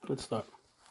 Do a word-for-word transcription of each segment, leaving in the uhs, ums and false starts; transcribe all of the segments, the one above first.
Let's start.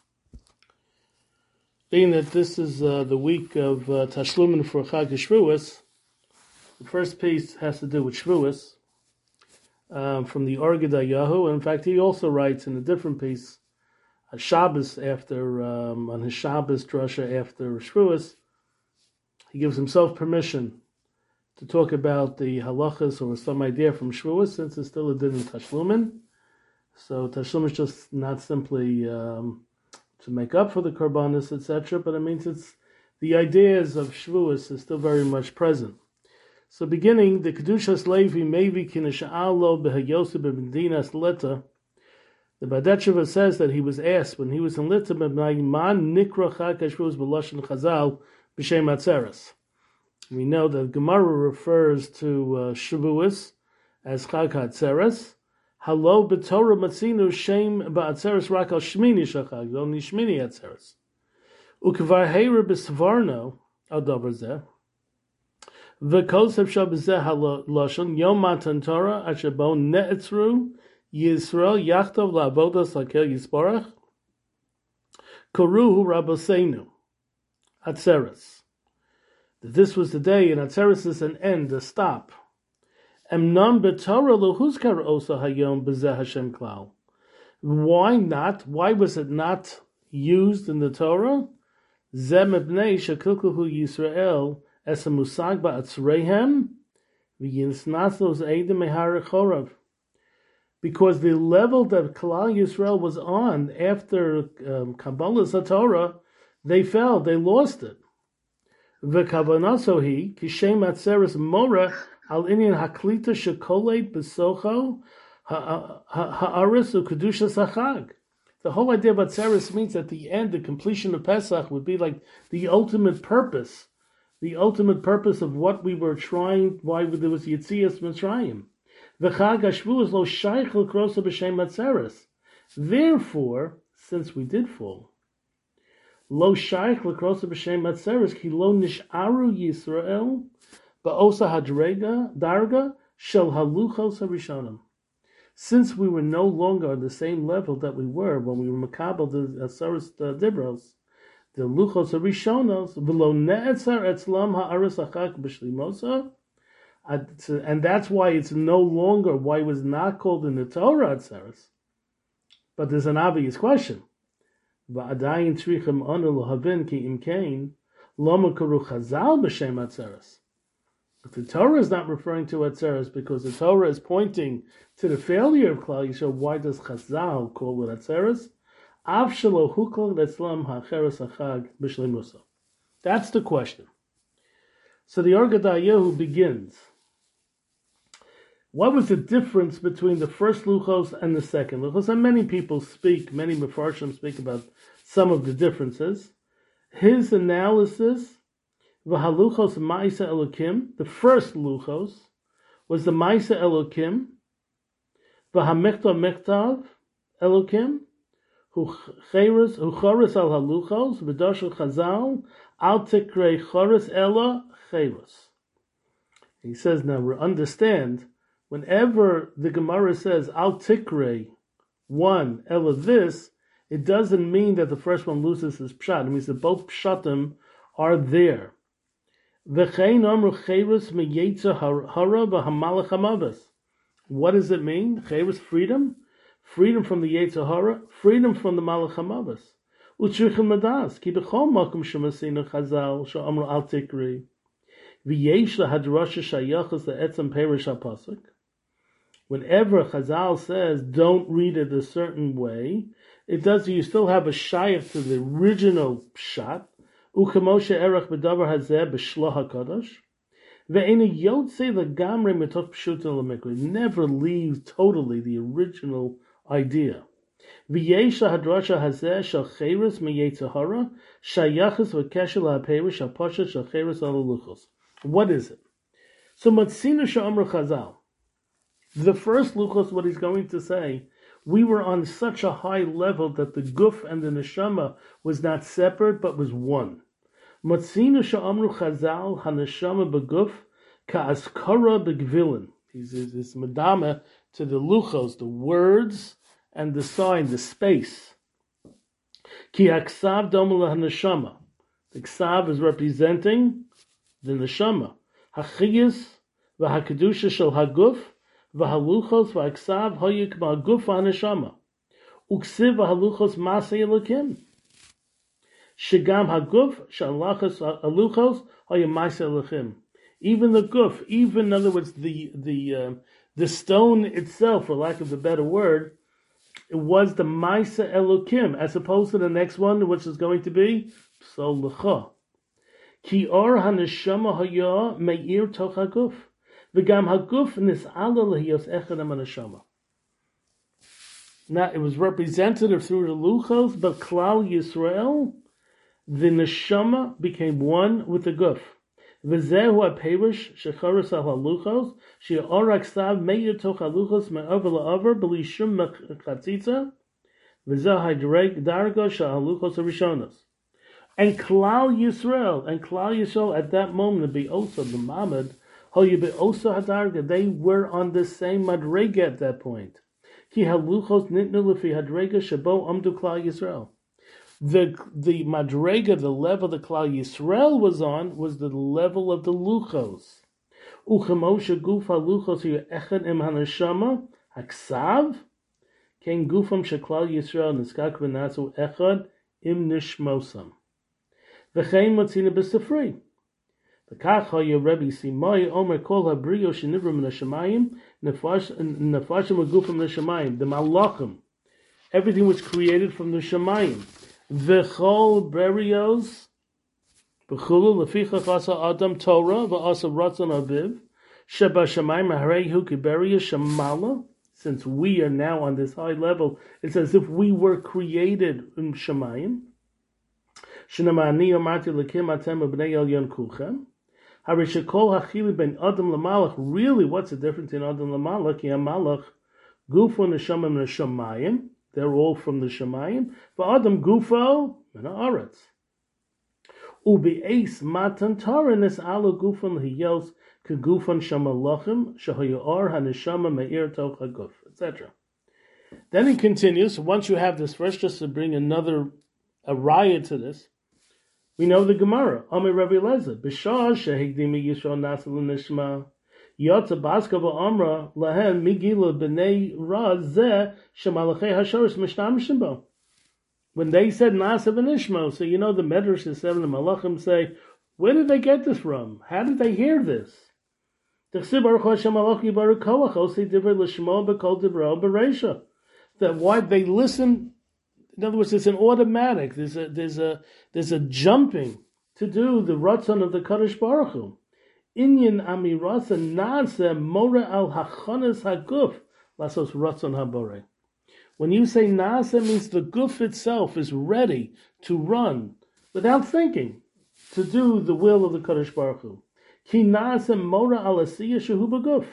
Being that this is uh, the week of uh, Tashlumin for Chag Shavuos, the first piece has to do with Shavuos um, from the Orgedayahu. In fact, he also writes in a different piece, a Shabbos after um, on his Shabbos drasha after Shavuos. He gives himself permission to talk about the halachas or some idea from Shavuos, since it's still a din in Tashlumin. So Tashlumin is just not simply Um, to make up for the korbanos, et cetera. But it means it's the ideas of Shavuos is still very much present. So beginning, the Kedushas Levi Mevi Kinesha'alo Behayoseh B'Medinas Lita, the Badetsheva says that he was asked when he was in Lita, Man Nikra Chag HaShavuos B'Lashon Chazal B'Shem Atzeres. We know that Gemara refers to uh, Shavuos as Chag HaTzeres. Halo b'Torah matzinu shem ba'atzeres rak al shmini shachag, only shmini atzeres. Ukvar heira b'svarno al davar zeh. V'kosev shab zeh halashon yom matan Torah asher bo ne'etzru Yisrael yachtov la'avodas lakel yisborach koruhu rabosenu atzeres. This was the day, and atzeres is an end, a stop. Why not? Why was it not used in the Torah? Because the level that Klal Yisrael was on after um, Kabbalah's Torah, they fell, they lost it. V'kavanasohi kishem atzeres mora al inyan haklita shekoleit besocho ha'aris u'kedushas hachag. The whole idea of atzeres means at the end, the completion of Pesach would be like the ultimate purpose, the ultimate purpose of what we were trying, why there was Yetzias Mitzrayim. V'chag hashvuos lo shaykh l'krosa b'shem atzeres. Therefore, since we did fall, Lo shaykh l'krosa b'shem atzeres ki lo nish'aru Yisrael ba'osa hadrega darga shel haluchos harishonim. Since we were no longer on the same level that we were when we were makabel the asaris dibros, the luchos harishonos v'lo ne'etzar etzlam ha'aris achak b'shlimosa, and that's why it's no longer why it was not called in the Torah atzeres. But there's an obvious question. But the Torah is not referring to Atzeres because the Torah is pointing to the failure of Klal Yisrael. Why does Chazal call it Atzeres? That's the question. So the Orgedayahu begins. What was the difference between the first Luchos and the second Luchos? And many people speak, many Mefarshim speak about some of the differences. His analysis, V'haluchos Ma'isa Elokim, the first Luchos, was the Ma'isa Elokim, V'hamechtav Mechtav Elokim, Hu Choris al Haluchos, V'doshel Chazal, Al Tikrei Choris Ela Cheros. He says, now understand, whenever the Gemara says Al Tikrei, one, Ela this, it doesn't mean that the first one loses his pshat. It means that both pshatim are there. V'chein amru cheirus meyetza hara v'hamalach hamavas. What does it mean? Cheirus, freedom, freedom from the yetzer hara, freedom from the malach hamavas. U'tzrichim madas ki b'chol makom shemasinu chazal she'amru al tikri v'yesh lahadrasha shayachas le'etzem perish ha'pasuk. Whenever Chazal says don't read it a certain way, it does. You still have a shayach to the original pshat. Ukemoshe erach b'davar hazeh b'shloh hakadosh. Ve'ena yotze legamre mitoch pshuta lemikra. Never leaves totally the original idea. V'yesh hadrasha hazeh shel cheres meyetzer hara shayachas v'kesher lahaperish hapashat shel cheres alaluchos. What is it? So matzina she'amru Chazal. The first Luchos, what he's going to say, we were on such a high level that the guf and the neshama was not separate, but was one. Matzinu she'amru Chazal haneshama beguf ka'askara begvilin. He's this madama to the Luchos, the words and the sign, the space. Ki haksav dom lahaneshama. The ksav is representing the neshama. Hachiyas v'hakedusha shel haguf v'haluchos v'aksav hoyik ma'aguf v'haneshama. Uksiv v'haluchos masei elokim. Shigam haguf shalachas haluchos hoyik masei elokim. Even the guf, even in other words, the the uh, the stone itself, for lack of a better word, it was the Maisa Elokim, as opposed to the next one, which is going to be Psol L'cha. Ki or haneshama haya meir toch haguf. V'gam haguf nis'ala lehiyos echad haneshama. Now, it was representative through the Luchos, but Klal Yisrael, the neshama became one with the guf. V'zehu ha-perish shecharas ha-haluchos she'orak sav meir toch haluchos me'over la'over b'li shum mechatzitza v'zehu ha-dereg dargo she'haluchos ha-rishonos. And Klal Yisrael, and Klal Yisrael at that moment, be also the Mamad, hoye be also hadarga, they were on the same madrega at that point. Ki haluchos nitnu lefi hadrega shebo amdu Klal Yisrael. The the madrega, the level the Klal Yisrael was on, was the level of the luchos. Uchemoshe guf haluchos hu echad im haneshama haksav ken gufam sheklal Yisrael niskak v'natzu echad im nishmosam. V'chein motzina b'sefri. V'kach hoye Rebbe Simai omer kol habriyo shenivra min hashamayim nefashim agufam neshamayim. The malachim, everything was created from the shamayim. V'chol berios b'chulu lefichach asa adam Torah v'asa ratzon aviv sheba shamayim harehu kiberia shamala. Since we are now on this high level, it's as if we were created in shamayim. Shnamani amarti lekim atem b'nei elyon kulchem. Harishakol hachili ben adam lamalach. Really, what's the difference in adam lamalach? Ki hamalach gufo neshamim neshamayim. They're all from the Shemayim. For Adam Gufo, min haaretz. Ubi eis matan Torah nes alo gufon lehiyos ke gufon shamalachim shahoyor haneshama meir toch haguf, et cetera. Then he continues. Once you have this, first, just to bring another a riot to this, we know the Gemara. Amir Rabbi Eliezer b'shah shehigdimi Yisrael nasel nishma. Yotza baska v'amra lahen migila b'nei raz zeh shemalachei hashoros mishnamishim bo. When they said Nasa v'nishmo, so you know the Medrash, the seven, the Malachim say, where did they get this from? How did they hear this? That why they listen. In other words, it's an automatic. There's a there's a there's a jumping to do the ratzon of the Kadosh Baruch Hu. Inyan amirasa nasa mora al hachonas haguf lasos ratzon habore. When you say nasa, means the guf itself is ready to run without thinking to do the will of the Kadosh Baruch Hu. Ki nasa mora al asiyah shehu b'guf.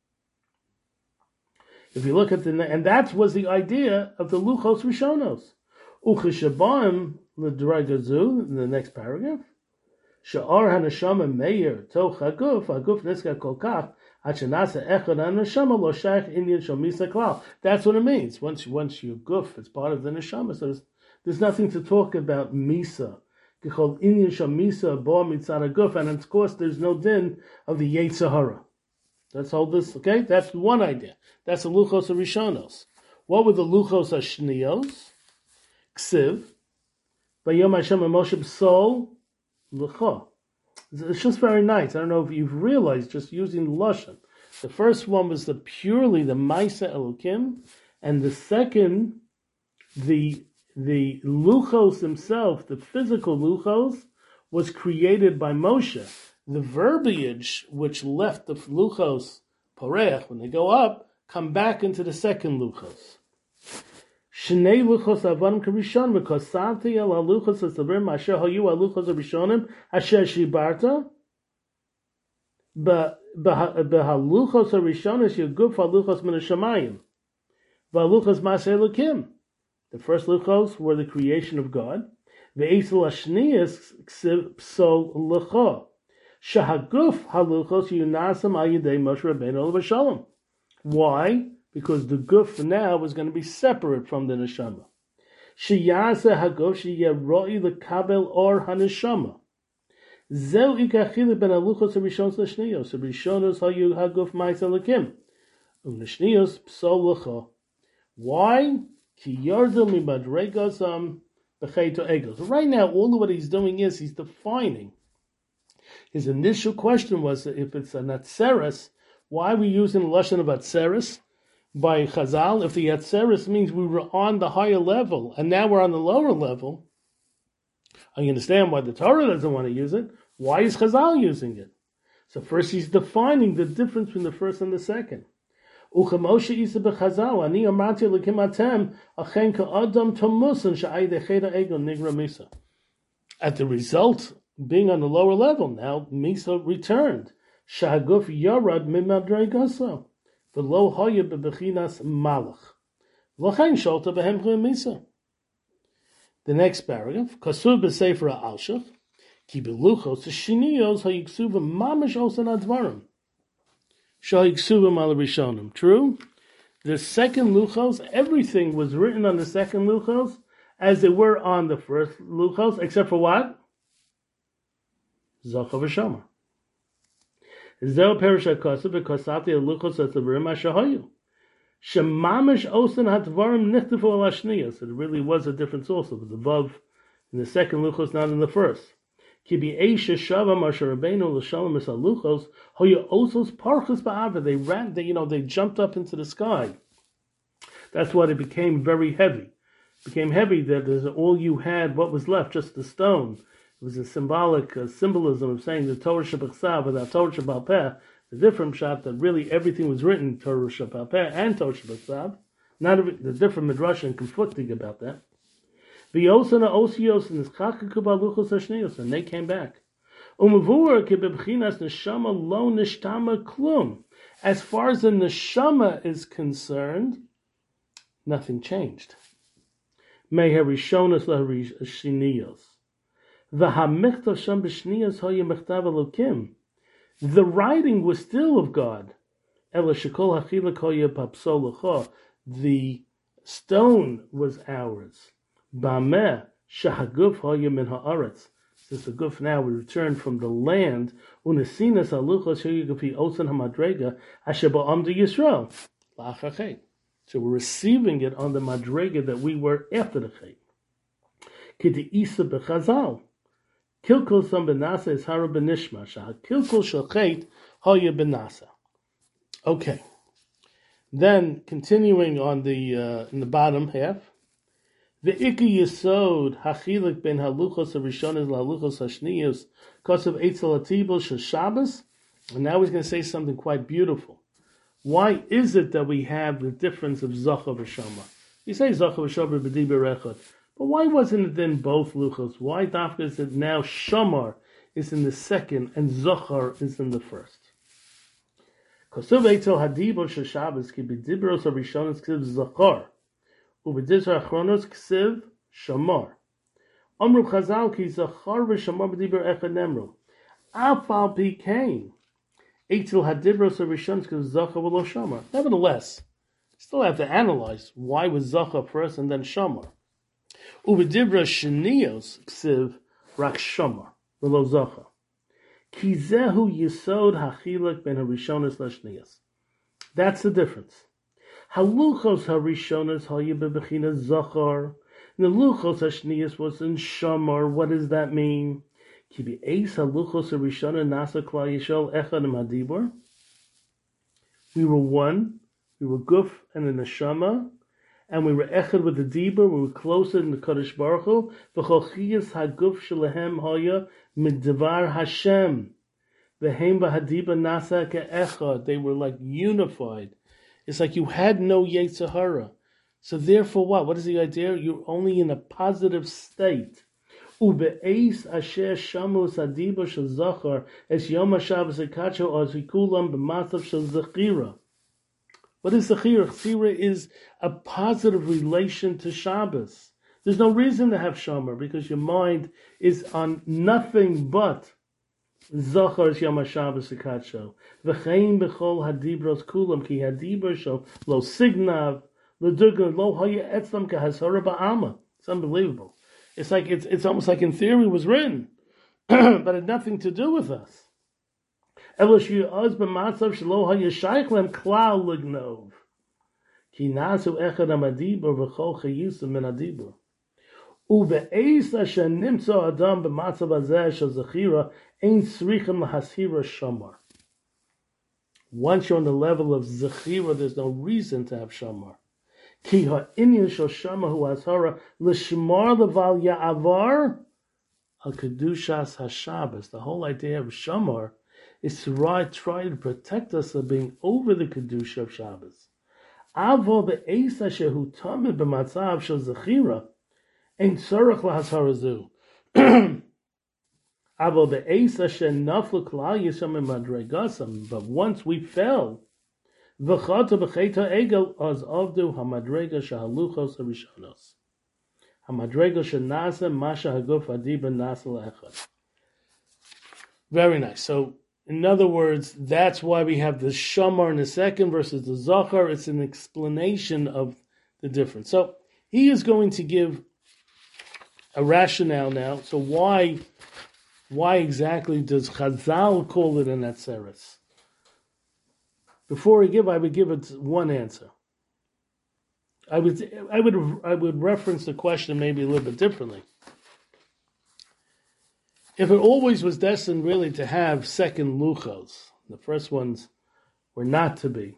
If you look at the, and that was the idea of the Luchos Rishonos. Ucheshabaim l'dragazu, in the next paragraph. Sha'ar haneshama meir toch haguf, haguf niska kolkach, achenasa echad haneshama lo shaykh inyan shomisa klal. That's what it means. Once, once you guf, it's part of the neshama. So there's, there's nothing to talk about misa. Kechol inyan shomisa bo mitzad haguf, and of course there's no din of the Yetzer Hara. Let's hold this, okay? That's one idea. That's the Luchos Rishonos. What were the Luchos Hashnios? Ksiv. Vayom Hashem Moshe B'Sol L'cha. It's just very nice. I don't know if you've realized, just using the Lashon. The first one was the purely the Maisa Elokim, and the second, the the Luchos himself, the physical Luchos, was created by Moshe. The verbiage which left the luchos poreach, when they go up, come back into the second luchos. Shnei luchos avanim karishon, because santi el luchos esavrim asher hayu luchos arishonim asher shibarta. But behaluchos arishonis yeguf haluchos min hashamayim, valuchos maseh elokim. The first luchos were the creation of God. Ve'esel hashnias psol luchos. Shahaguf haluchos yunasam ayidei Moshe Rabbeinu l'vashalom. Why? Because the guf now was going to be separate from the neshama. Sheyase haguf sheyeroi lekabel or haneshama. Zeu ikachile ben haluchos harishonos l'shniyos. Harishonos hayu haguf ma'isa lekim. U'l'shniyos psol lecha. Why? Ki yardu mimadregosam b'cheito egos. Right now, all of what he's doing is he's defining. His initial question was if it's a natzeres, why are we using the lashon of atzeres by Chazal? If the atzeres means we were on the higher level and now we're on the lower level, I understand why the Torah doesn't want to use it. Why is Chazal using it? So first he's defining the difference between the first and the second. Uchamoshe isa b'Chazal, ani amati lekim atem, achen ka'adam tomusan sha'ay decheda egon nigra misa. At the result, being on the lower level, now misa returned. Sha'aguf yarad mimadregaso. V'lo hoya bebechinas malach. V'lochein sholta behem misa. The next paragraph, Kasuv b'Sefer Alshach, Ki beluchos shiniyos hayiksuva mamish osan advarim, shayiksuva mal rishonim. True, the second luchos, everything was written on the second luchos as they were on the first luchos, except for what? Zocha v'shama. Zeh perish hakasuv b'kasati luchos atavarim ashahayu. Shemamish osan hatvarim nichtafu al ashniyos. It really was a difference also. It was above in the second luchos, not in the first. Kibi eisha shava Moshe Rabbeinu l'shalom es haluchos hoya osos parchus ba'ava. They ran. They you know they jumped up into the sky. That's why it became very heavy. It became heavy that is all you had. What was left? Just the stone. It was a symbolic uh, symbolism of saying the Torah Shabbat without Torah Shabbat Peh. The different shot that really everything was written Torah Shabbat Peh and Torah Shabbat. Not every, the different midrash and conflicting about that. V'yosana osios and ischakakubaluchos hashnios, and they came back. Umavur kibebchinas neshama lo nishtama klum. As far as the neshama is concerned, nothing changed. Meharishonas lahashinios. V'hamichtav sham b'shnios hoya mechtav elokim. The writing was still of God. Ela shekol hachilak hoya papsol lecha. The stone was ours. Bameh shahaguf hoya min haaretz. Since the guf now we return from the land, unesinas haluchos hoya gufi osan hamadrega asher ba'amdu Yisrael la'achachet. So we're receiving it on the madrega that we were after the chet. Kiti isa bechazal. Kilkul sam benasa is hara benishma. Shah kilkul shalchet hoya benasa. Okay. Then continuing on the uh, in the bottom half. The Iki Yesod Hachilik ben Haluchos Harishonis Laluchos Hashniyos Kosav Eitzel Atibel Shabbos. And now he's going to say something quite beautiful. Why is it that we have the difference of Zocha v'Shama? You say Zocha v'Shama b'Diber Echad, but why wasn't it then both Luchos? Why Dafka is it now Shamar is in the second and Zochar is in the first? Kosav Eitzel Hadibel Shabbos Ki b'Dibros Harishonis Kiv Zochar. Ubedizra Achronos Ksiv Shamar. Amru Chazal Ki Zachar v'Shamar b'Diber Echad Nemru. Afal Pi Kain. Eitil Hadibros Harishonos Ksiv Zachar v'Lo Shamar. Nevertheless, still have to analyze why was Zachar first and then Shamar. Ubedibra Shniyos Ksiv Rak Shamar v'Lo Zachar. Ki Zehu Yisod Hachilak ben Harishonos L'Shniyos. That's the difference. Haluchos harishonas hoya bebechinas zachar. The luchos hashnias was in shamar. What does that mean? Kibi eis haluchos harishona nasa klal yishol echad hadibor. We were one. We were guf and a neshama, and we were echad with the dibur. We were closer than the Kadosh Baruch Hu. V'cholchiyas haguf shelehem hoya midvar Hashem. V'hem b'hadiba nasa ke'echad. They were like unified. It's like you had no Yetzer Hara. So therefore what? What is the idea? You're only in a positive state. Ube'eis asher shamus adiba shel zachar es yom haShabbos ekacho azikulam b'matzav shel zechira. What is zechira? Zechira is a positive relation to Shabbos. There's no reason to have shamar because your mind is on nothing but Zachar is Yom HaShabbos Ekacho. V'chein b'chol hadibros kulam ki hadibros shel lo signav l'dugan lo haya etzlam kehazara ba'alma. It's unbelievable. It's like it's it's almost like in theory it was written, but it had nothing to do with us. Because once you're on the level of zechira, there's no reason to have shamar. Ki ha'inyan shel shamar hu ashara l'shmar leval ya'avar al kedushas haShabbos. The whole idea of shamar is to try, try to protect us from being over the kedusha of Shabbos. Avo be'eis asher hu tamid b'matzav shel zechira ein tzorach lahashara zu. But once we fell, very nice. So, in other words, that's why we have the shamar in the second versus the zachar. It's an explanation of the difference. So, he is going to give a rationale now. So, why... Why exactly does Chazal call it an atzeres? Before I give, I would give it one answer. I would, I would, I would reference the question maybe a little bit differently. If it always was destined really to have second luchos, the first ones were not to be.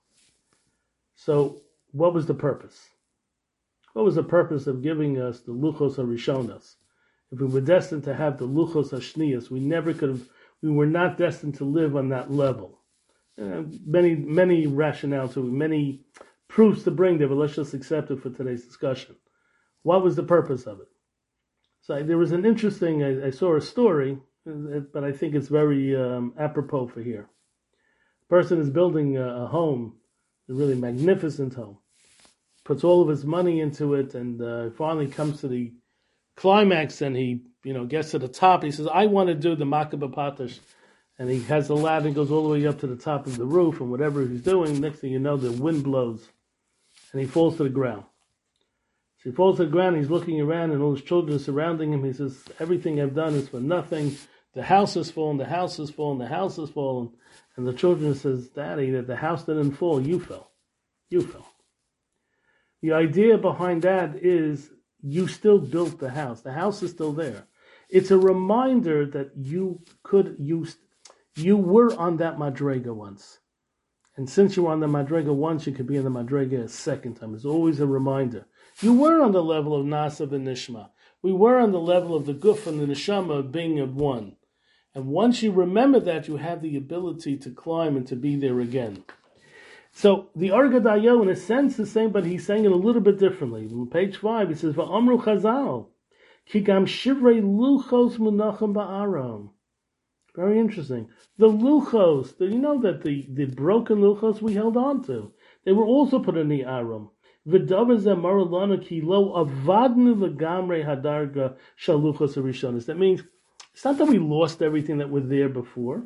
So, what was the purpose? What was the purpose of giving us the luchos harishonos? If we were destined to have the luchos hashnias, we never could have. We were not destined to live on that level. Uh, many, many rationale to many proofs to bring there, but let's just accept it for today's discussion. What was the purpose of it? So there was an interesting. I, I saw a story, but I think it's very um, apropos for here. A person is building a, a home, a really magnificent home, puts all of his money into it, and uh, finally comes to the climax, and he, you know, gets to the top. He says, "I want to do the Makabah Patash," and he has the ladder and goes all the way up to the top of the roof, and whatever he's doing, next thing you know, the wind blows, and he falls to the ground. So he falls to the ground. He's looking around, and all his children are surrounding him. He says, "Everything I've done is for nothing. The house has fallen. The house has fallen. The house has fallen." And the children says, "Daddy, that the house didn't fall. You fell. You fell." The idea behind that is, you still built the house. The house is still there. It's a reminder that you could use, you were on that madrega once. And since you were on the madrega once, you could be on the madrega a second time. It's always a reminder. You were on the level of Nasav and Nishma. We were on the level of the Guf and the Neshama of being of one. And once you remember that, you have the ability to climb and to be there again. So the Argadayo, in a sense, is saying, but he's saying it a little bit differently. On page five, he says, "Va'amru Chazal, ki gam shivrei luchos munachim ba'aram." Very interesting. The luchos, the, you know that the, the broken luchos we held on to, they were also put in the aram. V'davar zeh marulana ki lo avadnu v'gamrei hadarga shaluchos harishonis. That means it's not that we lost everything that was there before.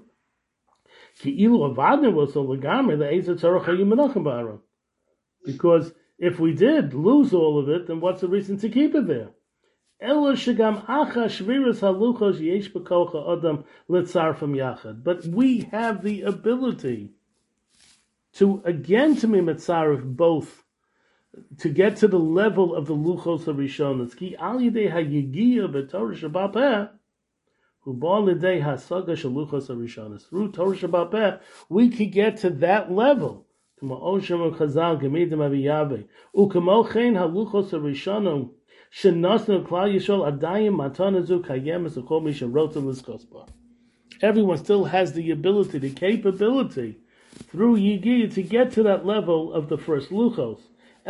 Because if we did lose all of it, then what's the reason to keep it there? But we have the ability to, again, to be mitzaref both, to get to the level of the luchos harishonos. Ki al yidei hayigia b'torah sheba'al peh, through Torah Sheba'al Peh, we could get to that level. Everyone still has the ability, the capability, through Yigi, to get to that level of the first luchos.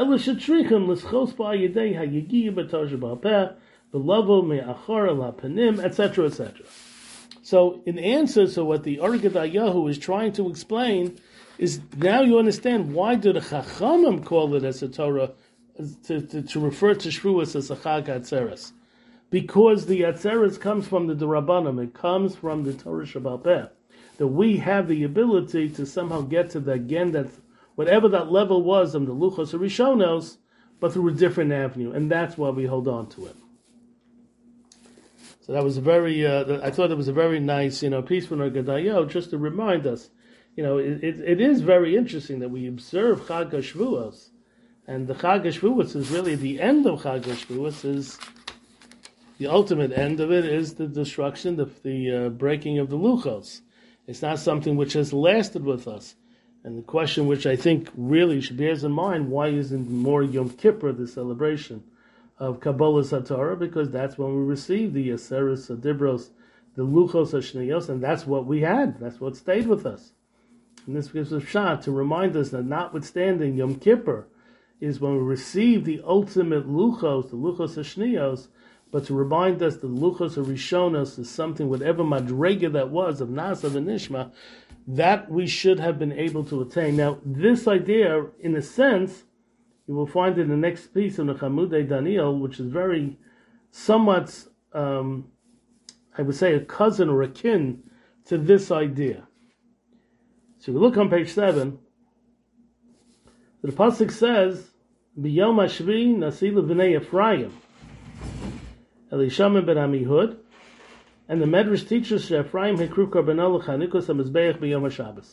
et cetera, et cetera. So, in answer to what the Argadayahu is trying to explain, is now you understand why do the Chachamim call it as a Torah, to, to, to refer to Shavuos as a Chag Atzeres. Because the Atzeres comes from the Durabanim, it comes from the Torah Sheba'al Peh. That we have the ability to somehow get to the, again, that whatever that level was of the Luchos Harishonos, but through a different avenue, and that's why we hold on to it. So that was a very, uh, I thought it was a very nice, you know, piece from our Gedayo, just to remind us, you know, it, it, it is very interesting that we observe Chag HaShavuos, and the Chag HaShavuos is really the end of Chag HaShavuos, is the ultimate end of it is the destruction, the, the uh, breaking of the Luchos. It's not something which has lasted with us. And the question which I think really should bear in mind, why isn't more Yom Kippur the celebration of Kabbalah Satorah? Because that's when we received the Yaseris Adibros, the Luchos Hashniyos, and that's what we had. That's what stayed with us. And this gives a shot to remind us that notwithstanding Yom Kippur is when we receive the ultimate Luchos, the Luchos Hashniyos, but to remind us that Luchos Rishonos is something, whatever Madrega that was of Nasav and Nishma, that we should have been able to attain. Now, this idea, in a sense, you will find in the next piece of the Chamudei Daniel, which is very, somewhat, um, I would say, a cousin or akin to this idea. So we look on page seven. The pasuk says, "B'yom hashvi nasilu v'nei Ephraim." Elishama ben Amihud, and the Medrash teaches Ephraim hekru korbanol chanukas hamizbeach b'yom haShabbos.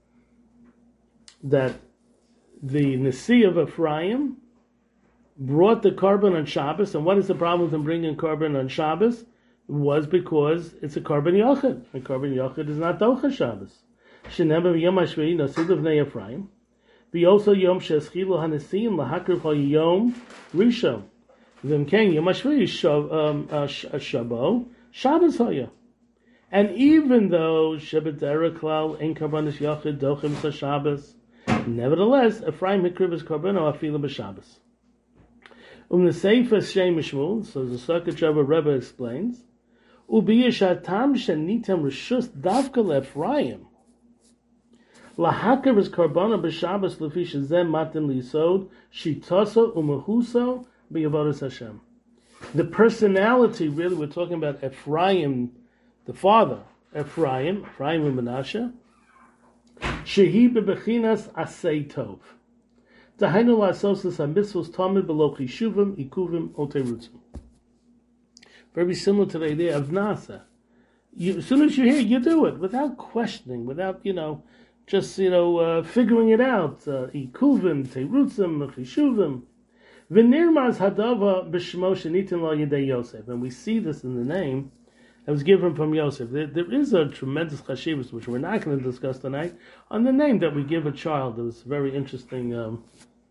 That the Nasi of Ephraim brought the korban on Shabbos, and what is the problem with them bringing korban on Shabbos? Was because it's a korban yochid, and korban yochid is not docha Shabbos. Shenemar b'yom hashvi nasilu v'nei Ephraim, v'yoso yom she'eschilu hanesim lahakriv ha'yom rishon. V'imken yom hashvi shabo Shabbos haya. And even though Shabbat Derek Klal in Karbanis Yachid Dochim Sa Shabbos, nevertheless Ephraim Hikribas Karbano Afilim B'Shabbos. Um the Sefer Shem Shmuel, so the Circuit Rebbe Rebbe explains, Ubiyashatam Shenitam Rishus Davka LeEphraim Lahakir Karbano B'Shabbos Lefish Zem Matim Lisod Shitoso Umahuso B'Yavodas Hashem. The personality, really, we're talking about Ephraim, the father, Ephraim, Ephraim and Menashe, Shehi bebechinas asei tov. Dahainu la'asosas hamitzvos tamid below chishuvim, ikuvim, oterutzim. Very similar to the idea of Nasa. You, as soon as you hear, you do it without questioning, without, you know, just, you know, uh, figuring it out. Ikuvim, terutzim, chishuvim. V'nirmaz hadava b'shmo shenitin lo yedei Yosef, and we see this in the name that was given from Yosef. There, there is a tremendous chashivus, which we're not going to discuss tonight, on the name that we give a child. It was very interesting. Um,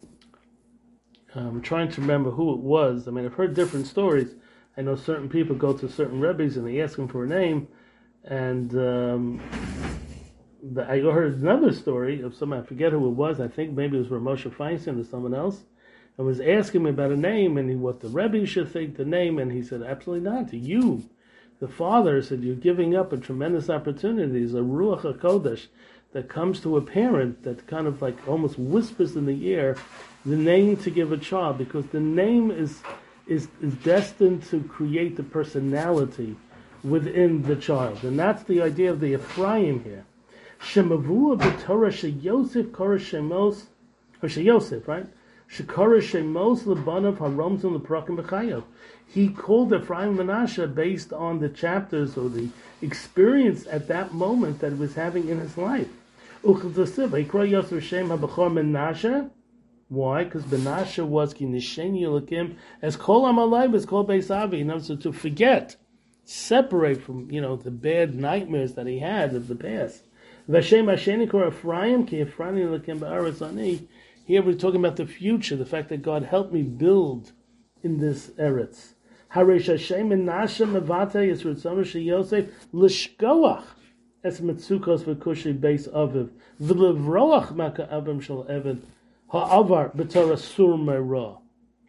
I'm trying to remember who it was. I mean, I've heard different stories. I know certain people go to certain rebbes and they ask them for a name, and um, the, I heard another story of someone, I forget who it was. I think maybe it was Ramosha Feinstein or someone else. I was asking him about a name and he, what the Rebbe should think the name, and he said, absolutely not. You, the father, said, you're giving up a tremendous opportunity. There's a Ruach HaKodesh that comes to a parent that kind of like almost whispers in the ear the name to give a child, because the name is is, is destined to create the personality within the child. And that's the idea of the Ephraim here. Shemavua b'Torah sheyosef kora shemos, or sheyosef, right? Shekara shemos lebanav haromzon leprakim b'chayav. He called Ephraim Menashe based on the chapters or the experience at that moment that he was having in his life. Uchadasiv, Ikra Yosef Shem HaBachor Menashe. Why? Because Menashe was ki nisheni Elokim, as Kol Amalai was called Beis Avi. In other words, to forget, separate from, you know, the bad nightmares that he had of the past. Vashem Hasheni Kor Ephraim ki Ephraim Elokim Ba'aretz Ani. Here we're talking about the future, the fact that God helped me build in this eretz. Haresh Hashem Menashe Mevate is Ritzonu Sheyosef Lishkoach es Metzukos v'Kushi Beis Aviv v'Levroach Maka Avim Shel Eved Ha'avar B'Torah Sur Meirah.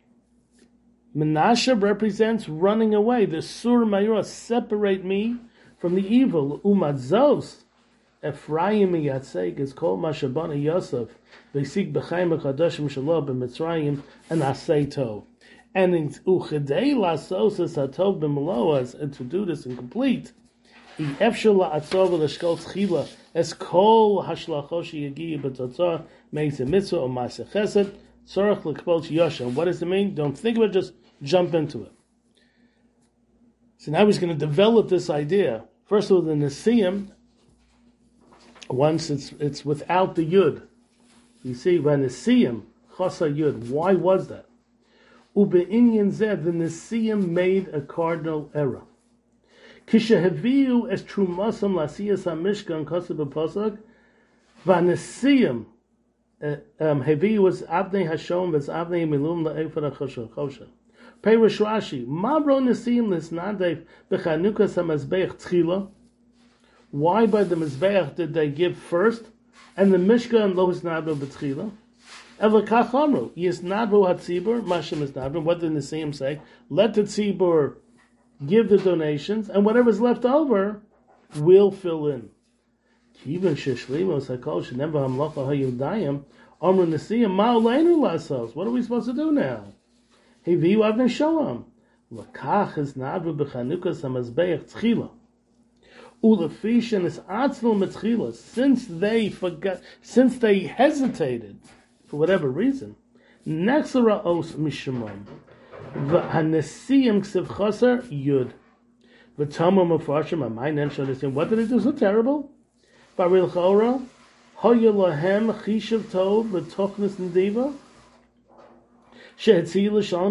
Menashe represents running away. The Sur Meirah, separate me from the evil. Umatzos Ephraim Yatzeg is called Mashabana Yosef. They seek B'chaim Hakadoshim Shalom b'Mitzrayim and Asay Tov. And in Uchedei Lasos es Hatov b'Meloas, and to do this in complete. Efshel la'atzov v'leshkol tchila es kol hashlachos sheyagi b'totzah meis mitzvah or ma'aseh chesed. Tzorach l'kbol yosha. What does it mean? Don't think about it, just jump into it. So now he's going to develop this idea. First of all, the Nesiyim, once it's it's without the Yud. You see, when Nesiyim, Chasa Yud, why was that? Ube'inyan zed, the Nesiyim made a cardinal error. Kishahaviu es trumasam lasiyas hamishkan kosa b'posag, v'Nesiyim heviu was avnei hashom v'es avnei milum la'efar ha'chosha. Perish Rashi, Mabro Nesim Lisnadev Bechanukas HaMazbeach Tchila. Why by the Mizbeach did they give first? And the Mishkan Lo Hisnadro B'Tchila. Evakach Amru, Yisnadro HaTzibur, Mashem Hisnadro. What did Nesim say? Let the Tzibur give the donations, and whatever's left over, we'll fill in. Even Shishlimos HaKol Shenemba HaMlocha HaYudayim Amru Nesim Ma'oleinu Lasos. What are we supposed to do now? Heviu avnei shalom. Lakach is nadru b'chanukas hamazbeach tchila. Ulefishin is atzl metchila. Since they forgot, since they hesitated for whatever reason, nexera os mishimon. V'hanesiyim ksiv chaser yud. V'tama mafarshim amaynen shalisim. What did they do so terrible? Baril chora hoya lahem chishav tov v'tochnis nediva. Right? It's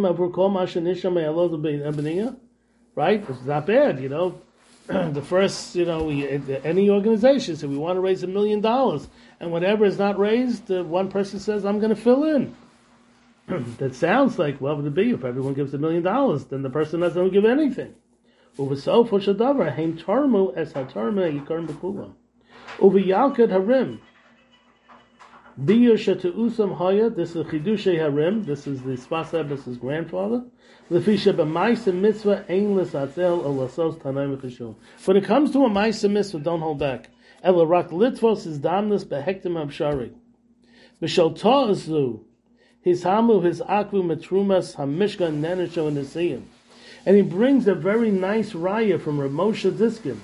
not bad, you know. The first, you know, we, any organization said we want to raise a million dollars, and whatever is not raised, uh, one person says, I'm going to fill in. That sounds like, well, would it be if everyone gives a million dollars, then the person doesn't give anything. Harim. This is Chidushay Harim. This is the Sfas Ebbes' grandfather. When it comes to a Maisa Mitzvah, don't hold back. Ela rak litvos is damnus behektim habshari. B'shal ta'azu, his hamu, his akvu metrumas hamishkan nenisho and nesiyim. And he brings a very nice raya from Rav Moshe Diskin.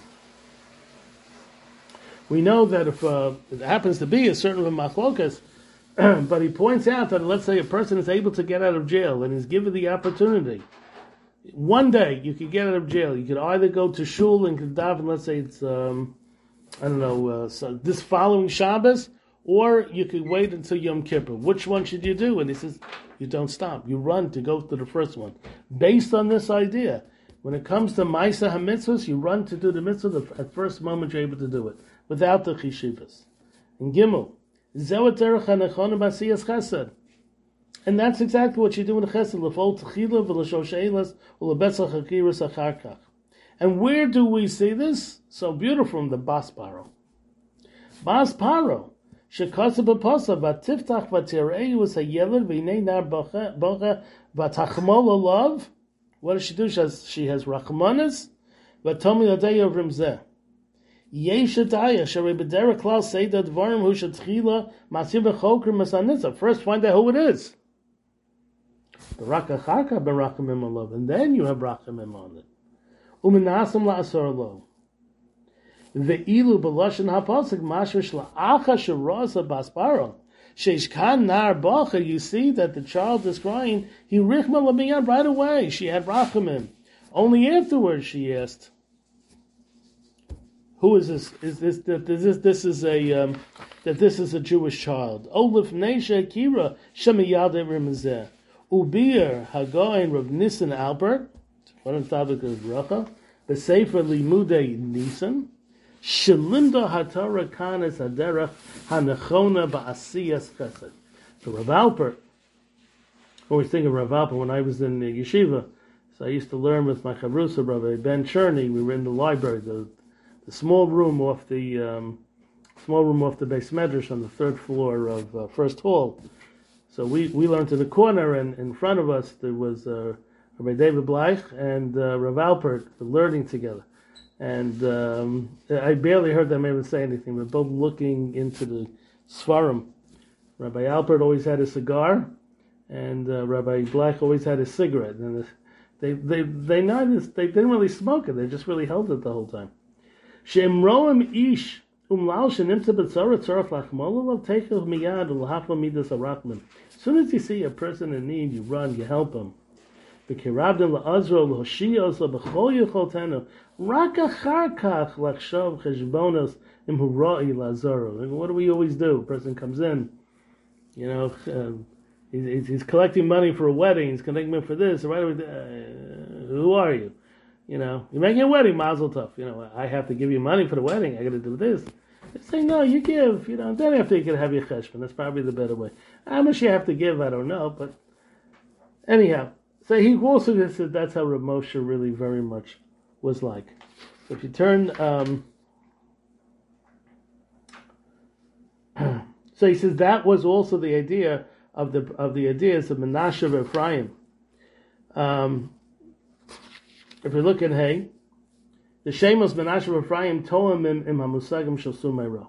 We know that if uh, it happens to be a certain machlokas, but he points out that let's say a person is able to get out of jail and is given the opportunity. One day you could get out of jail. You could either go to shul and daven, let's say it's um, I don't know uh, so this following Shabbos, or you could wait until Yom Kippur. Which one should you do? And he says you don't stop. You run to go to the first one. Based on this idea, when it comes to Maisa HaMitzvahs, you run to do the mitzvah the, at first moment you're able to do it, without the chishivas. And Gimel, Zewat Derech HaNechona B'Asiyas Chesed. And that's exactly what you do in the Chesed, L'fol T'chila V'L'shosh Eilas U'Lebetzach HaKiras Acharkach. And where do we see this? So beautiful in the Bas Paro. Bas Paro, Shekasa B'Posa V'Tiftach V'Tirei Was HaYeled V'Inei Nar Bocha V'Tachmol Olav. What does she do? She has, she has Rachmanis V'Tomi Adei of Rimzeh. First, find out who it is. And then you have rachamim on it. Uminasam la'asor lo. Ve'ilu b'loshen ha'posik mashvish la'acha sherosa basparo. Sheishkan nar bacha. You see that the child is crying. He richma l'miyan right away. She had rachamim. Only afterwards she asked, who is this? Is this that this, this this is a um, that this is a Jewish child? Olif Neisha Kira Shemiyade Rimazeh Ubir Hagoin Rav Nissen Albert. What in topic is Racha? The Sefer Limude Nissen Shelimda Hatara Kanes Haderach Hanachona Ba'asiyas Chesed. So Rav Albert. I always think of Rav Albert when I was in the yeshiva. So I used to learn with my chavrusa Rabbi Ben Cherny. We were in the library. The, The small room off the um, small room off the Beis Medrash on the third floor of uh, First Hall. So we, we learned in the corner, and in front of us there was uh, Rabbi David Bleich and uh, Rav Alpert learning together. And um, I barely heard them even say anything. We're both looking into the Svarim. Rabbi Alpert always had a cigar, and uh, Rabbi Bleich always had a cigarette. And they they they not they didn't really smoke it. They just really held it the whole time. Shemroim ish As soon as you see a person in need, you run, you help him. What do we always do? A person comes in, you know, um, he's, he's collecting money for a wedding, he's collecting money for this, right? Uh, who are you? You know, you're making a wedding, mazel tov. You know, I have to give you money for the wedding, I gotta do this. They say, no, you give, you know, then after you can have your cheshbon. That's probably the better way. How much you have to give, I don't know, but anyhow. So he also said that's how Rav Moshe really very much was like. So if you turn, um, so he says that was also the idea of the of the ideas of Menashe of Ephraim. Um, if you look at Hey, the Shemos Menashe of Ephraim told him im hamusagim shel sumeiro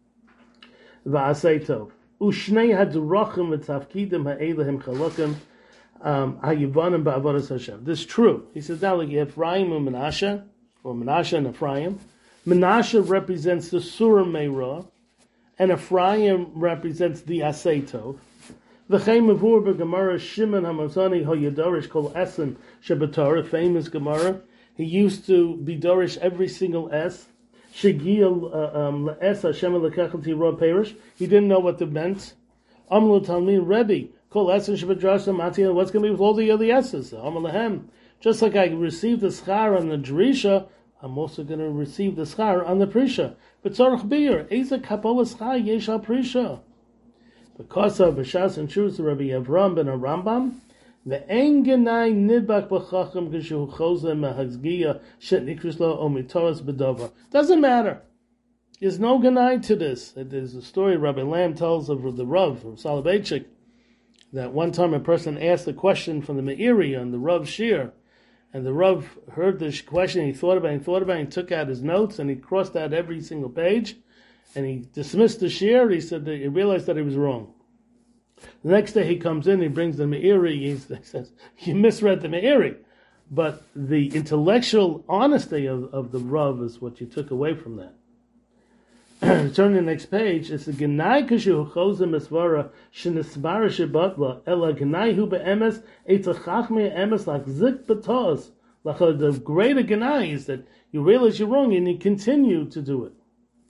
va'asei tov ushnei hadurachim v'tafkidim ha'elahim chalukim. Um, this is true. He says now, like you have Ephraim and Menashe, or Menashe and Ephraim. Menashe represents the Surah Meirah, and Ephraim represents the Asay Tov. V'chein mavur b'Gemara Shimon Hamazani Hoyadorish Kol Esen Shabbatorah, famous Gemara. He used to be dorish every single S. Shegiyah le'es Hashem lekechet Rob Perish. He didn't know what it meant. Amlu Talmid Rebbe. What's going to be with all the other yeses? Just like I received the schar on the drisha, I'm also going to receive the schar on the prisha. But tzarich bir, eza kapola schar yesh al prisha. Because of B'shas and Shus Rabbi Avram ben Rambam, the engenai nidbak b'chacham kishu chose mehazgiya shet nikris lo omitoras bedova. Doesn't matter. There's no genai to this. There's a story Rabbi Lamb tells of the Rav from Soloveitchik, that one time a person asked a question from the Meiri on the Rav Shir, and the Rav heard this question, he thought about it, he thought about it, he took out his notes, and he crossed out every single page, and he dismissed the Shir. He said that he realized that he was wrong. The next day he comes in, he brings the Meiri, he says, you misread the Meiri. But the intellectual honesty of, of the Rav is what you took away from that. Turn to the next page. It's the Genai Kashu Chozeh Mesvara Shenisbara Shebatla Ela Genai Hu Be'emes Eitzachachme Emes Lach Zik Batos. The greater Genai is that you realize you're wrong and you continue to do it.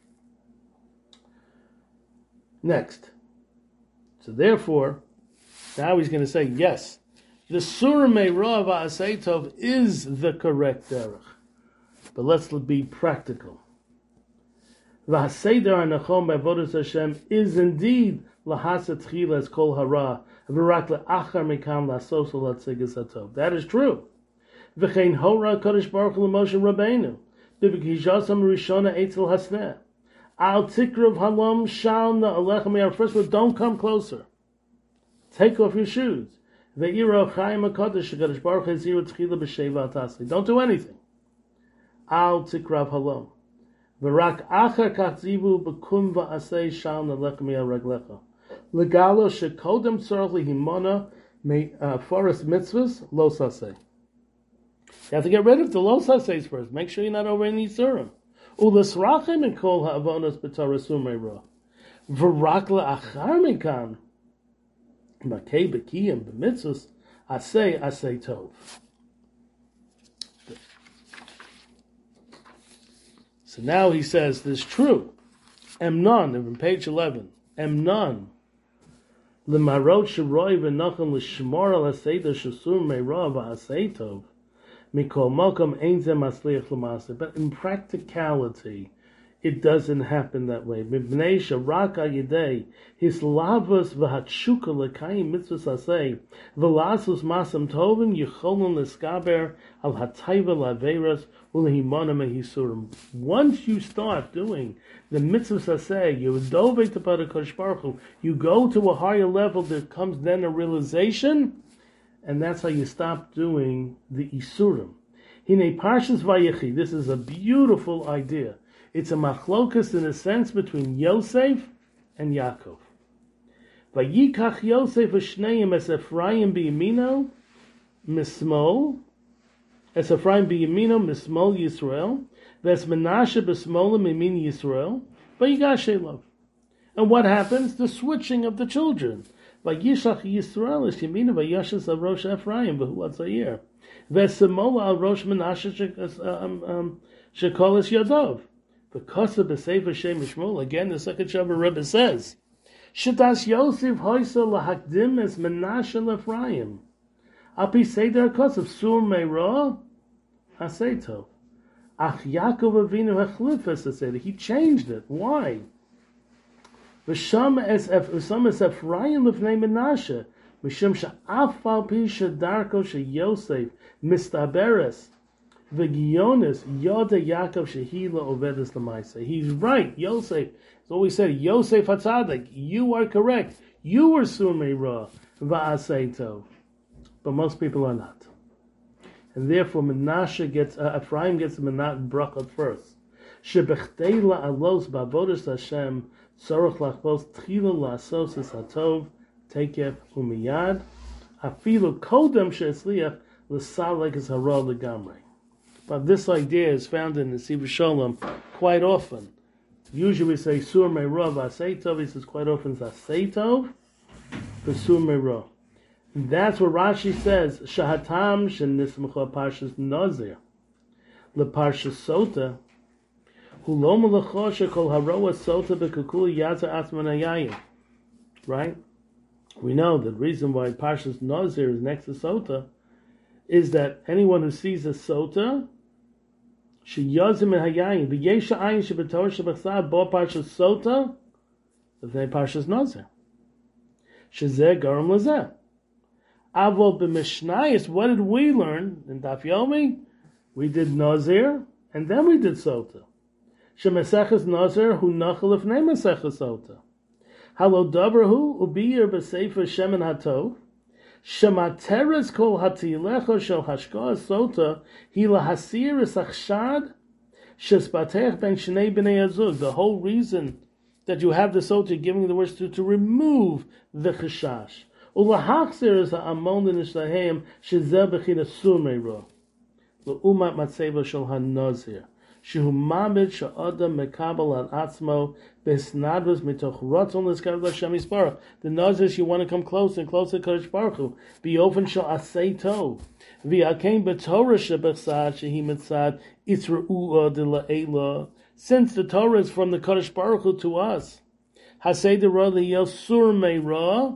Next. So therefore, now he's going to say, yes, the Surah Meirah V'asei Tov is the correct derech. But let's be practical. V'haseder hanachon by Avodas Hashem is indeed lahasa tchilas kol hara v'rak le'achar mikam lasos u'latzigas hatov. That is true. V'chein hora Kadosh Baruch Hu l'Moshe Rabbeinu b'v'kijasam rishona eitzel hasneh al tikrav halom shal na'alecha me'ar. First word, don't come closer. Take off your shoes. Ve'ira chayim hakadosh Kadosh Baruch Hu ziru tchila b'sheva atasli. Don't do anything. Al tikrav halom. V'rak achar kachzivu b'kum v'asei shal na'alecha me'ar raglecha. Legalo shekodem tzorach lihimona forest mitzvahs lo saseh. You have to get rid of the lo sasehs first. Make sure you're not over any surim. U'lesrachem and kol ha'avonos b'torah sumeirah. V'rak le'achar mikan makei b'kiyim b'mitzvahs asei asei tov. So now he says this is true. Emnon, in page eleven. Emnon. L'marot shiroi v'nacham l'shmor al ha'seder shesur meirah v'asei tov. Mikol mokom ein zeh masliach l'maseh. But in practicality, it doesn't happen that way. Mibnei sharak ha'yidei hislavos v'hatshuka l'kayim mitzvahs asei v'lasus masam tovim yicholon l'skaber al hatayva l'aveiras u'lehimona mehisurim. Once you start doing the mitzvahs asei, you dovei to Kadosh Baruch Hu, you go to a higher level. There comes then a realization, and that's how you stop doing the isurim. Hine parshas Vayechi. This is a beautiful idea. It's a machlokas in a sense between Yosef and Yaakov. Vayikach Yosef v'shneim es Ephraim b'yamino mismol, es Ephraim b'yamino mismol Yisrael, v'es Menashe b'smola mimin Yisrael, Vayigashelov. And what happens? The switching of the children. Vayishach Yisrael is Yemina Vayashas of Rosh Ephraim V'hu Atzayir. Ve'semola al Rosh Menashe Shekolas Yadov. V'kosa b'Sefer Shem Yishmol. Again, the second Shabbat Rebbe says, Shitas Yosef Hoysa lahakdim es Menashe l'Ephraim. Api Seder Kosav Sur Meirah Haseitov. Ach Yaakov Avinu hechlifes Seder. He changed it. Why? V'sham es V'sham es Ephraim l'fnei Menashe. Mishum she'af al pi shedarko sheYosef mistaberes v'gionis yoda Yaakov shehila ovedes l'maisa. He's right. Yosef. It's always said, Yosef Hatzadik, you are correct. You were Surmei Ra va'asei tov. But most people are not. And therefore Menashe gets, uh, Ephraim gets the Menat bracha first. Shebechdei la'alos ba'avodas Hashem tzorach lachlos tchila la'asos es hatov tekef umiyad afilu kodem she'esliach l'salek es hara legamrei. But this idea is found in the Siva Shalom quite often. Usually we say Sur Meirah v'asei tov. He says quite often it's asei tov for Sur Meirah. That's what Rashi says. Shahatam shenismcha parshas Nazir leparshas Sota hulom lechosh kol haroa Sota bekukul yatsa asmanayayim. Right? We know the reason why parshas Nazir is next to Sota is that anyone who sees a Sota sheyazim and hayayim v'yesha ayin shebetor shebechsad bo parshas Sota v'nei parshas Nazir shezeh garam lezeh. Avol b'mishnayis, what did we learn in Daf Yomi? We did Nazir, and then we did Sota. Shemeseches Nazir hu nachal ifnei Meseches Sota. Halo davar hu ubiyir b'sefer shemen hatov. Shemateres kol hatilecho shel hashkoah Sota hi lahasir es achshad shespatech ben shnei b'nei azug. The whole reason that you have the Sota giving the words to to remove the cheshash. Ulahachzir is ha'amon l'nishlahem shezeh b'china Sur Meirah l'umat matzeva shel hanazir shehu mamid she'adam mekabel al atzmo b'snadrus mitoch rotzon l'skav l'Hashem Yisparach. The nazir, you want to come closer and closer to Kodesh Baruch Hu b'ofen shel asei tov v'akein b'torah shebechsad shehi mitzad itzra'uah de la'ela. Since the Torah is from the Kodesh Baruch Hu to us, haseder ra liyel Sur Meirah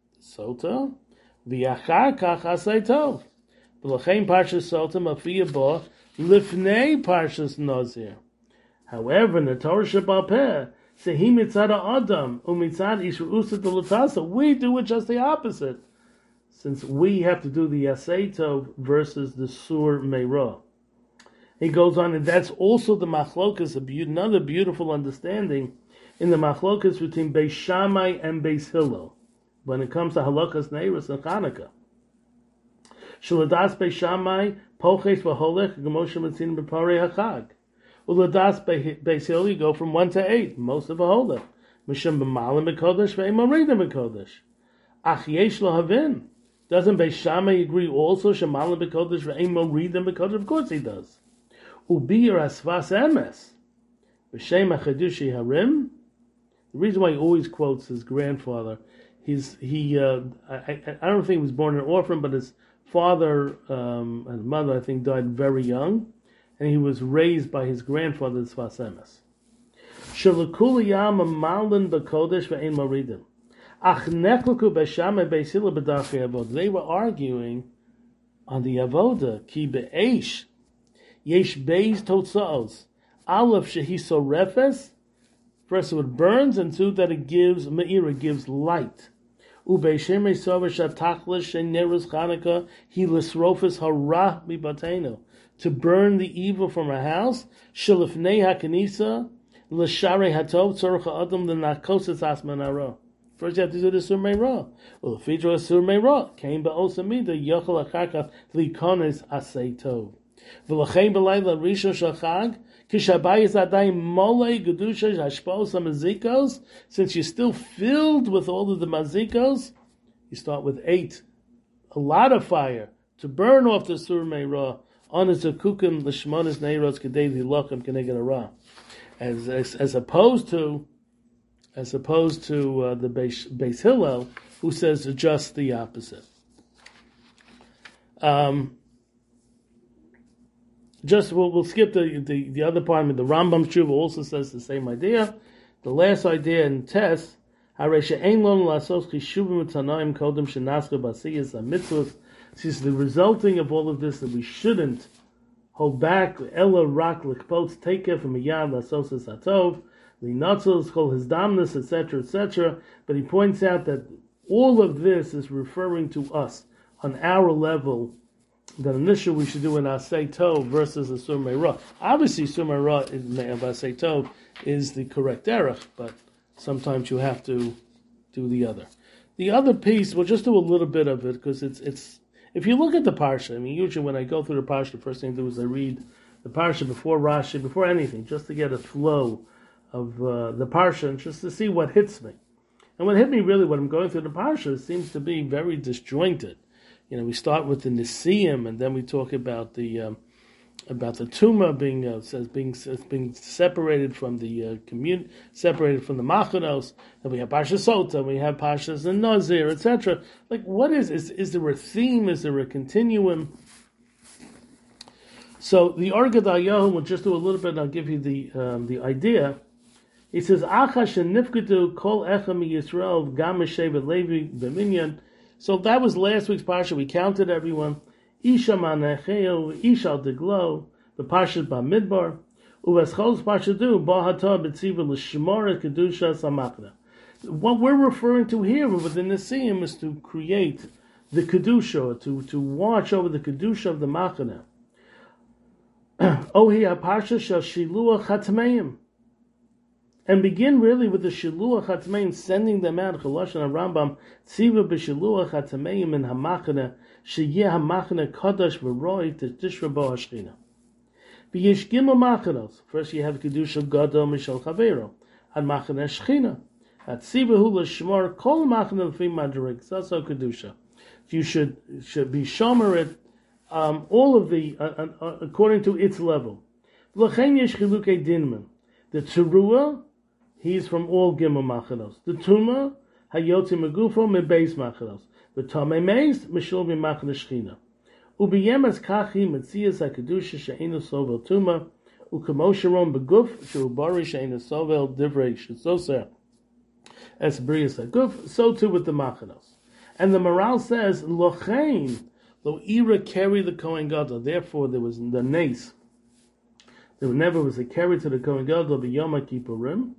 Sota, v'yachar kach asei tov. V'lachein parshas Sota mafiyah bo lifnei parshas Nazir. However, in the Torah Shebal Peh, sehi mitzad ha'adam u'mitzad ishru'usa delutasa, we do it just the opposite, since we have to do the asei tov versus the Sur Meirah. He goes on, and that's also the machlokas, another beautiful understanding in the machlokas between Beis Shammai and Beis Hillel when it comes to halakas neiros and Chanukah. Shaladas Beis Shammai poches v'holech gemoshe mitzin b'parei hachag. Uladas Beis Hillel, you go from one to eight, most of v'holech. Mishum b'malim b'kodesh v'eim moridim b'kodesh. Ach yesh lo havin. Doesn't Beis Shammai agree also shemalim b'kodesh v'eim moridim b'kodesh? Of course he does. Ubir asvas emes b'shem achadushi harim. The reason why he always quotes his grandfather, he's he. Uh, I, I don't think he was born an orphan, but his father um, and mother, I think, died very young, and he was raised by his grandfather Sfas Emes. Shalakul yam malin b'kodesh v'ein moridim. Ach neklaku b'shamay Beis Hillel b'darchei avoda. They were arguing on the avoda ki be'eish yesh beis totzaos. Aleph shehi sorefes. First, it burns, and two, that it gives me'ira, gives light. Ubeishemei sover shatachlis shenerus Chanukah he lisrofes hara mibatenu, to burn the evil from a house. Shalifnei hakanisa l'sharei hatov tzorach ha'adam l'nakoses asmanara. First, you have to do the Sur Meirah. Well, the feature of Sur Meirah came ba'osamida yochel achakach likones asei tov. V'lachein b'layla rishon shachag. Since you're still filled with all of the mazikos, you start with eight, a lot of fire to burn off the Sur Meirah on the zakukim l'shmonis neiros kedei lilochem keneged hara. as as, as opposed to as opposed to uh, the Beis, Beis Hillel, who says just the opposite. Um, just we'll, we'll skip the, the, the other part. I mean, the Rambam Tshuva also says the same idea. The last idea in Tess, says the resulting of all of this that we shouldn't hold back. Ella rak likpots take care from a yad lasos atov. The Natzos call his damnus, et cetera, et cetera. But he points out that all of this is referring to us on our level. That initially we should do an Asay Tov versus a Sur Meirah. Obviously, Sur Meirah of Asay Tov is the correct derech, but sometimes you have to do the other. The other piece, we'll just do a little bit of it because it's it's. If you look at the parsha, I mean, usually when I go through the parsha, the first thing I do is I read the parsha before Rashi, before anything, just to get a flow of uh, the parsha and just to see what hits me. And what hit me really, when I'm going through the parsha, it seems to be very disjointed. You know, we start with the Nisim, and then we talk about the um, about the Tumah being uh, says being being separated from the uh, commun separated from the Machanos. And we have Parsha Sota, we have Pashas and Nazir, et cetera. Like, what is is is there a theme? Is there a continuum? So the Argadayahu, we'll just do a little bit, and I'll give you the um, the idea. He says, Achash and Nifketu Kol Echem Yisrael Gam Shevet Levi B'Minyan. So that was last week's parsha. We counted everyone. Isha Manecheo, Isha Deglo, the parsha Bamidbar. Uveschol's parsha do Bahata B'Tziva L'Shmora Kedusha Samachna. What we're referring to here within the Siyam is to create the Kedusha, to, to watch over the Kedusha of the Machana. Ohi HaParsha Shel Shiluach HaTmeim. And begin really with the Shiluach HaTmeim, sending them out. Choloshan HaRambam, Tziva b'Shiluach HaTmeim in HaMachana, Sheyeh HaMachana Kodesh V'roi Tishra Bo HaShchina. V'yesh Gimel Machanos. First you have Kedusha Gadol Mishal Chavero, Ad Machana Shchina. At Tziva Hu L'Shmor Kol Machana L'Fi Madrig, Saso Kedusha. You should should be shomer it, um, all of the, uh, uh, according to its level. V'lechen yesh Chilukei Dinman. The Teruah, he's from all Gimel Machanos. The Tumah, Hayotzi Megufo Mebeis Machanos. The Tamei Meis, Mishul B'Machana Shchina. Ubiyemas Kachi Metzias HaKedusha She'enu Sovel Tumah, Ukemosharon Beguf She'ubari She'enu Sovel Divrei She'zoser Es Brias HaGuf. So too with the Machanos. And the Maral says, Lochein, Lo Ira carry the Kohen Gadol. Therefore there was the Nace. There never was a carry to the Kohen Gadol b'Yom HaKippurim.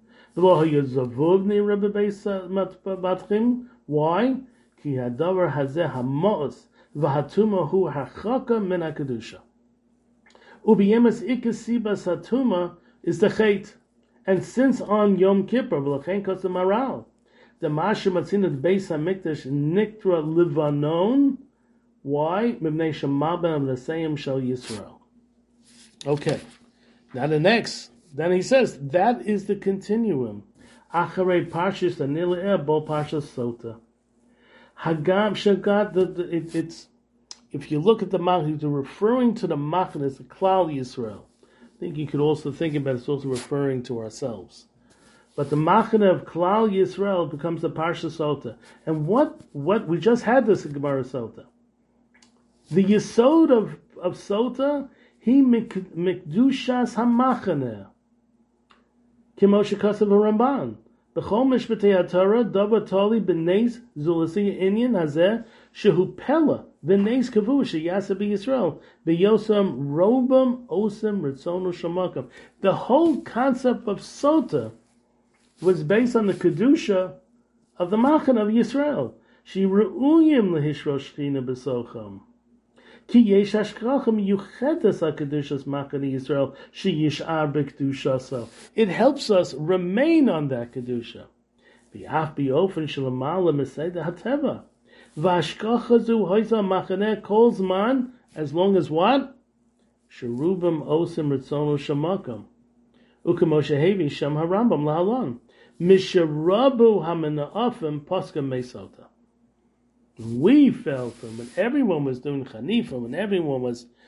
Why? Ki hadavar hazeh ha'mos v'hatuma hu hachaka min ha'kedusha. Ubiyemes ikasibas hatuma is the chait. And since on Yom Kippur, v'lachein kos the maral, the masha matzina the beis hamikdash niktra livanon. Why? Mibnei shemaben l'seim shel Yisrael. Okay. Now the next, then he says, that is the continuum. Acharei Parshas Anileh Bo Parshas Sota. Hagam Shagat, it, it's, if you look at the Machane, they're referring to the Machane as the Klal Yisrael. I think you could also think about it's also referring to ourselves. But the Machane of Klal Yisrael becomes the Parshas Sota. And what, what, we just had this in Gemara Sota. The Yesod of, of Sota, he mikdushas hamachane. Kimoshe kasav Ramban. The chol mishpatei haTorah davar tali b'neis zulasi inyan hazeh shehu pella v'neis kavu sheyasa b'Yisrael b'yosam robam osam ritzonu shamakam. The whole concept of Sota was based on the kedusha of the machan of Yisrael. She reuyim lehishrosh shchina b'socham. Ki yesh hashkrachim yuchedes hakedushas machane Yisrael sheyishar b'kedushasa. It helps us remain on that kedusha. V'af b'ofen shelamal l'meseda hateva. V'ashkacha zu hoyza machane kol zman, as long as what? Sherubim osim ritzono shamakam. Ukemoshe hevi shem harambam lahalon. Misharabu hamenaafim paska mesota. We fell from when everyone was doing Chanifa, when everyone was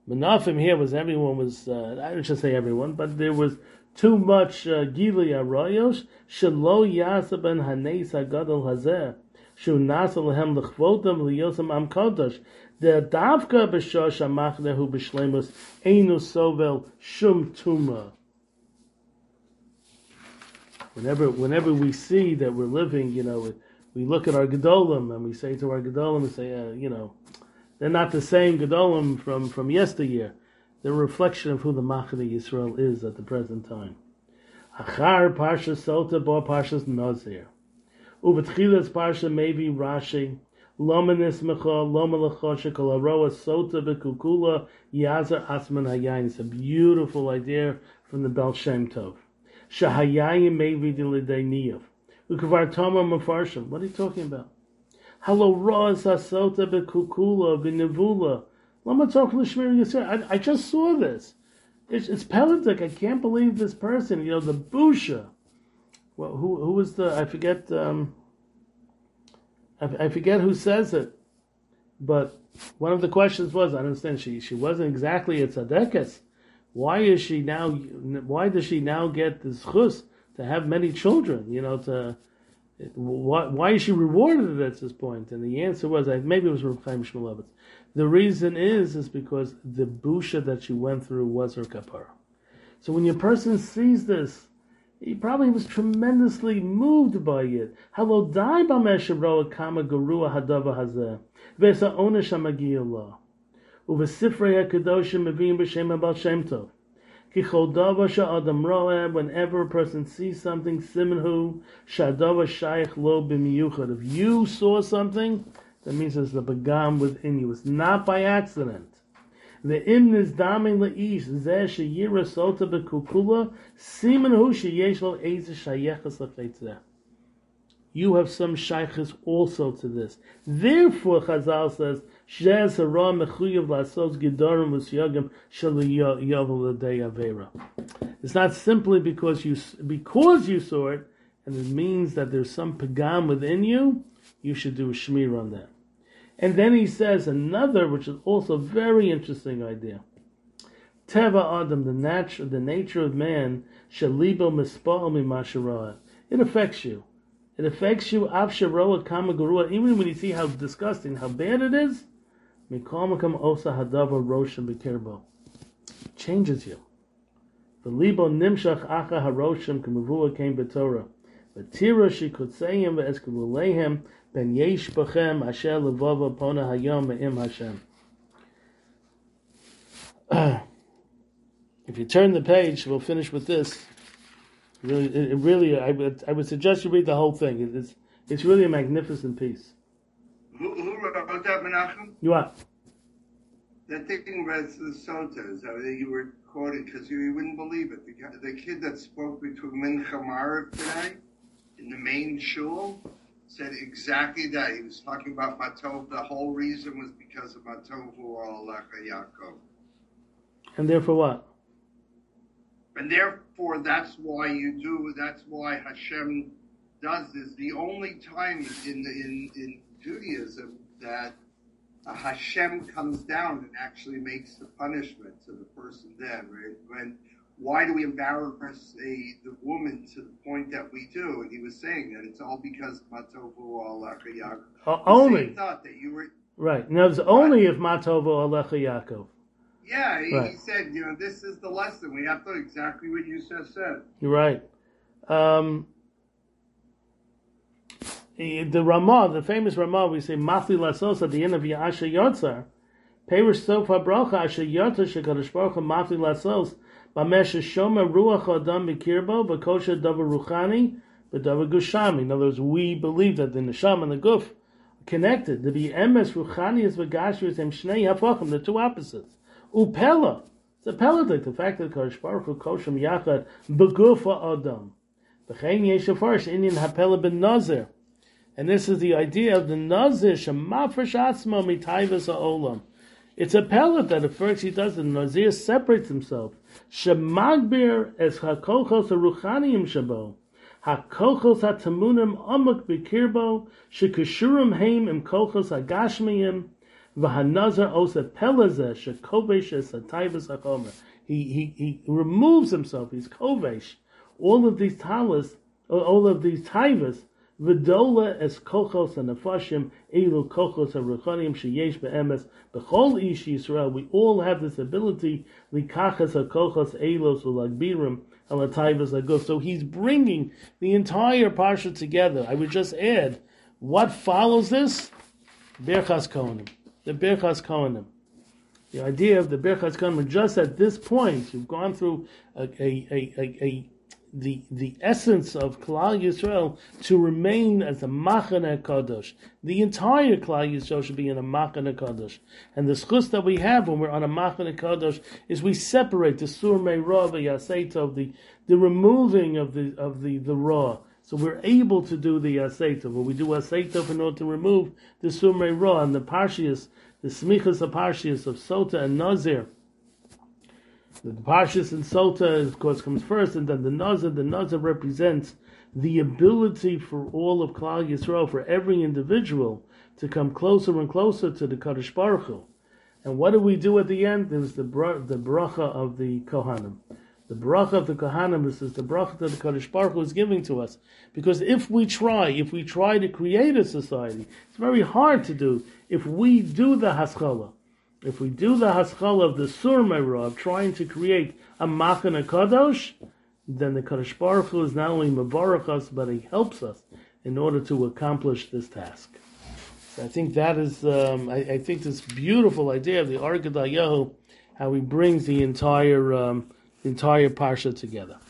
Menafim here was everyone was, uh, I should say everyone, but there was too much Gili Arroyos, Shelo Yasa ben Hanes Hagadol Hazeh, Shu Nasa Lehem Lechvotam Liyosam Am Kodosh, the Davka B'Shosh Amachnehu B'Shlemus, Einu Sovel Shum Tuma. Whenever, whenever we see that we're living, you know, we, we look at our Gedolim and we say to our Gedolim, we say, uh, you know, they're not the same Gedolim from, from yesteryear. They're a reflection of who the Machane Yisrael is at the present time. Achar Parsha Sota Bo Parshas Nazir. Uvetchilas Parsha maybe Rashi. Loma Nismecha, Loma Lecha Shekol Aroa Sota Bekukula Yazar Asman Hayayin. It's a beautiful idea from the Baal Shem Tov. Shahayayim maybe Dilidei Niyav. Ukavar Toma Mefarshim. What are you talking about? Halo Roas Asota Bekukula Benevula. Lama talking to Shmir Yisrael. I, I just saw this. It's, it's Pelitic. I can't believe this person. You know, the Busha. Well, who who was the? I forget. Um, I, I forget who says it. But one of the questions was, I understand she she wasn't exactly a tzaddikas. Why is she now? Why does she now get this chus to have many children? You know, to why why is she rewarded at this point? And the answer was, maybe it was Reb Chaim Shmulevitz. The reason is, is because the busha that she went through was her kapara. So when your person sees this, he probably was tremendously moved by it. Halo dai b'meshavroa kama garua hadava hazeh v'esa onesh hamagiyah uvesifrei hakadoshim mevim b'shem habal shem tov ki chol dava sha'adam roeh. Whenever a person sees something, simanhu sha'adava shayich lo b'miyuchad. If you saw something, that means there's a begam within you. It's not by accident. The imnis damin leish zeh sheyira sota bekukula siman hu sheyesh lo eiz shayechas lefeitzeh. You have some shaychus also to this. Therefore, Chazal says shez hara mechuyev lasos gedarim usyagim sheliyavel ledei avera. It's not simply because you because you saw it, and it means that there's some pagam within you. You should do a shmir on that. And then he says another, which is also a very interesting idea. Teva Adam, the nature, the nature of man, shalibo mispa'al mimashara. It affects you. It affects you. Av sharoa kama gurua. Even when you see how disgusting, how bad it is, mikamakam osa hadava roshan bekirbo. Changes you. The libo nimshach acha haroshim kamavua came betorah. V'tira shikutzayim ve'eskululeihem ben yesh b'chem asher levava pona hayom me'im Hashem. If you turn the page, we'll finish with this. Really, it, it really, I would, I would suggest you read the whole thing. It, it's, it's really a magnificent piece. Who, who wrote that, Menachem? You what? That thing was the Sotas. I mean, you were quoted because you, you wouldn't believe it. The, the kid that spoke between Mincha Marav today in the main shul said exactly that. He was talking about Matov. The whole reason was because of Matov Alecha Yaakov. And therefore what? And therefore, that's why you do. That's why Hashem does this. The only time in the, in in Judaism that uh, Hashem comes down and actually makes the punishment to the person. Then, right? When why do we embarrass a the woman to the point that we do? And he was saying that it's all because Matovu Alecha Yaakov. Uh, only thought that you were right. Now it's only if Matovu Alecha Yaakov. Yeah, he, right. he said, you know, this is the lesson. We have to exactly what you just said. You're right. Um, the Ramah, the famous Ramah, we say, Mafli Lasos at the end of Ya'asha Yotzar, Perish Sofa Bracha, Asha Yotzar, Shekadash Baruch Hu, Mafli Lasos, Bamesh Shoma Ruach Adam Mikirbo, Bakosha Davar Ruchani, Badavar Gushami. In other words, we believe that the Neshama and the Guf are connected. The Emes Ruchani is Vagashri, Hem Shnei Hafachim, the two opposites. Upela. It's a peladik, the fact that Kadosh Baruch Hu koshem yachad begufa adam. V'chein yeshafarish Indian hapela ben nazir. And this is the idea of the nazir shemafresh atzma mitayvas ha'olam. It's a pellet that at first he does it. The nazir separates himself. Shemagbir es hakochos haruchaniyim shabo. Hakochos hatamunim amak bikirbo shekashurim heim im kochos hagashmiyim. V'hanazar osa pelazeh shekovesh es hatayvus hachomer. He he he removes himself. He's kovesh. All of these talis, all of these taivas. V'dola es kochos hanafashim elu kochos haruchanim sheyesh be'emes b'chol ish Yisrael. We all have this ability likachas hakochos elos ulagbirim alatayvas laguf. So he's bringing the entire parsha together. I would just add, what follows this? Birchas Kohanim. The Birchas Kohanim. The idea of the Birchas Kohanim, just at this point, you've gone through a, a, a, a, a the the essence of Klal Yisrael to remain as a Machane Kadosh. The entire Klal Yisrael should be in a Machane Kadosh. And the schus that we have when we're on a Machane Kadosh is we separate the Sur Me'Ra V'Yaseitov, the the removing of the of the, the Ra. So we're able to do the Yaseitov, where we do Yaseitov in order to remove the Sur Me'Ra and the Parshias, the Smichas of Parshias of Sota and Nazir. The Parshas and Sota, of course, comes first, and then the Nazir. The Nazir represents the ability for all of Klal Yisrael, for every individual, to come closer and closer to the Kadosh Baruch Hu. And what do we do at the end? There's the bra- the bracha of the Kohanim. The bracha of the Kohanim is the bracha that the Kadosh Baruch Hu is giving to us. Because if we try, if we try to create a society, it's very hard to do. If we do the Haskalah, If we do the haskala of the Sur Me'Ra, of trying to create a Machane Kadosh, then the Kadosh Baruch Hu is not only Mavarach us, but he helps us in order to accomplish this task. So I think that is, um, I, I think this beautiful idea of the Or Gedayahu, how he brings the entire, um, the entire Parsha together.